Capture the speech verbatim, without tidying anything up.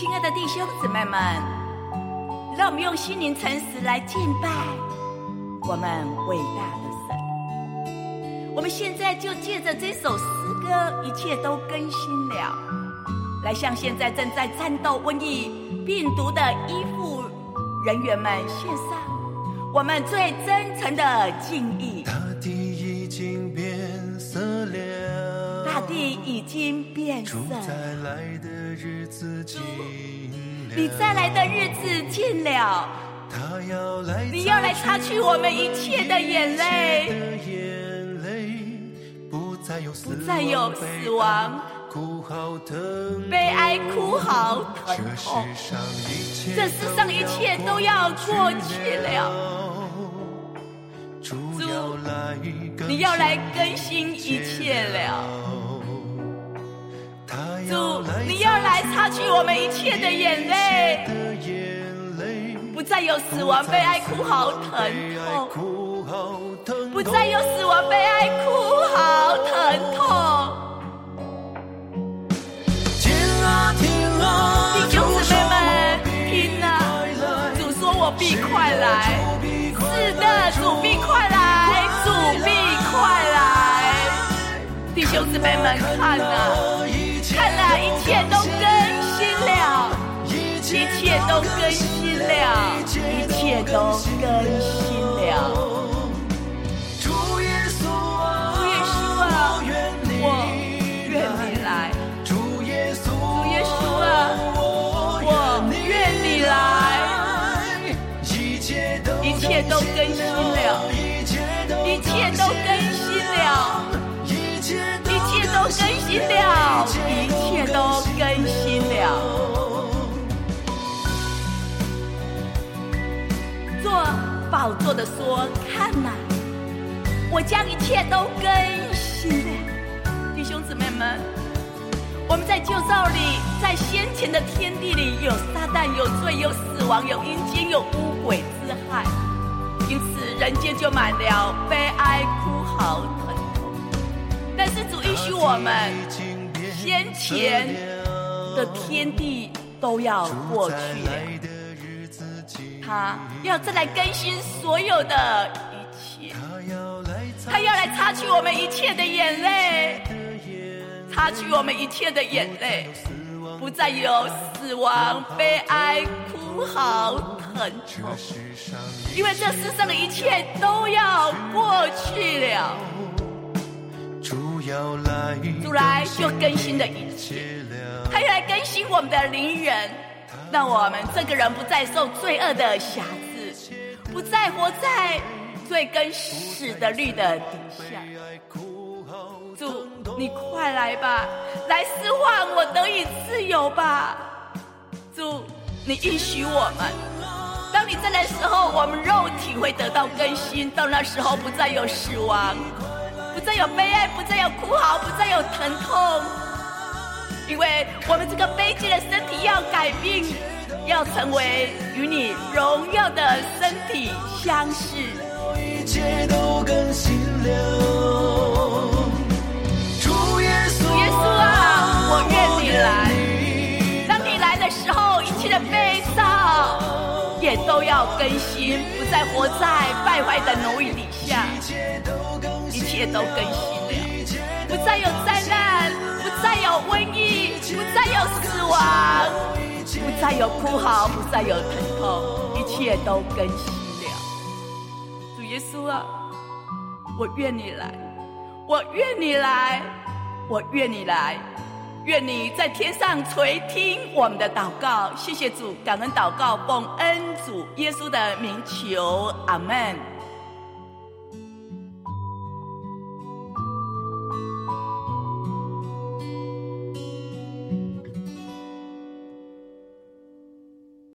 亲爱的弟兄姊妹们，让我们用心灵诚实来敬拜我们伟大的神。我们现在就借着这首诗歌，一切都更新了，来向现在正在战斗瘟疫病毒的医护人员们献上我们最真诚的敬意。 大地已经变色了， 大地已经变色， 主再来的日子近了， 你再来的日子近了， 他要来， 你要来擦去我们一切的眼泪， 不再有死亡， 不再有死亡， 哭嚎疼， 悲哀哭嚎疼痛，这世上一切都要过去了。主，你要来更新一切了。主，你要来擦去我们一切的眼泪，不再有死亡、悲哀、哭嚎、疼痛，不再有死亡、悲哀、哭嚎、疼痛。弟兄姊妹们，听啊！主说：“我必快来。”是的，主必快来，主必快来。弟兄姊妹们，看啊，看啊，一切都更新了，一切都更新了，一切都更新了。主耶稣啊，主耶稣啊，我愿你来。主耶稣啊，我愿你来。一切都更新了，一切都更新了，一切都更新了，一切都更新了。坐宝座的说：“看哪，我将一切都更新了。”弟兄姊妹们，我们在旧造里，在先前的天地里，有撒旦，有罪，有死亡，有阴间，有污鬼之害，因此人间就满了悲哀、哭嚎、疼痛。但是主允许我们，先前的天地都要过去了，他要再来更新所有的一切，他要来擦去我们一切的眼泪，擦去我们一切的眼泪，不再有死亡、悲哀、哭嚎、疼痛，因为这世上的一切都要过去了。主来就更新的一切，他要来更新我们的灵人，让我们这个人不再受罪恶的辖制，不再活在罪跟死的律的底下。主，你快来吧，来释放我得以自由吧。主，你允许我们，当你再来的时候，我们肉体会得到更新，到那时候不再有死亡，不再有悲哀，不再有哭嚎，不再有疼痛，因为我们这个卑贱的身体要改变，要成为与你荣耀的身体相似。一切都更新了。主耶稣啊，我愿你来。当你来的时候，一切的悲伤也都要更新，不再活在败坏的奴役底下，一切都更新了，不再有灾难，不再有瘟疫，不再有死亡，不再有哭嚎，不再有疼痛，一切都更新了。主耶稣啊，我愿你来，我愿你来，我愿你来，愿你在天上垂听我们的祷告。谢谢主，感恩祷告，奉恩主耶稣的名求，阿们。